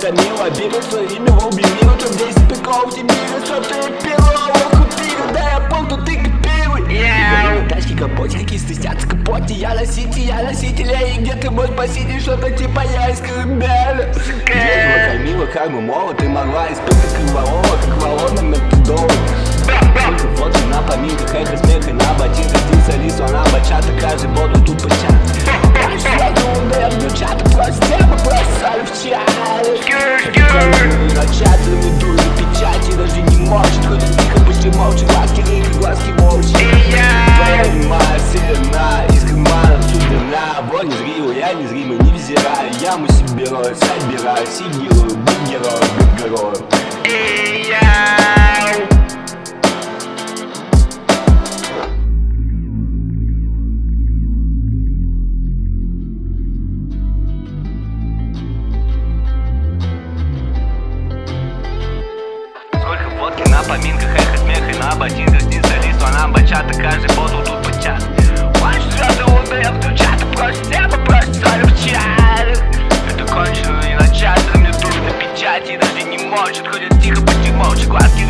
Камила, бегай своими лоббими, но там 10 приколов тебе, что ты первого купил, да я помню, ты первый. Тачки, капотики, кисты, стятся, капоте, я носитель, и где ты мой спаситель, что-то типа я из Крымбеля. Бегала, Камила, как бы молод, ты могла испытать криволова, как волона методолог. Сколько фото на поминках, эхо смеха на ботинках, снится ли слона, бачата, каждый боду тут почат. Раньше я думал, я девчата, просто тема, бросали в чат. Начатыми дури печати, даже не может, хоть и тихо, почти молча, глазки рыки, глазки волчи. Твоя немая сирена, из кармана судена. Вот незримый, я незримый, невзираю, яму себе рою, собираю, сигирую, будь героем, будь героем. Фотки на поминках, эхо смеха на ботинках, снится ли слона, бачата, каждый боду тут почат. Раньше звезды луны, я в девчата, просто тема, бросали в чат. Это кончено, не начато, мне трудно печать, и даже не может, ходят тихо, почти молча, глазки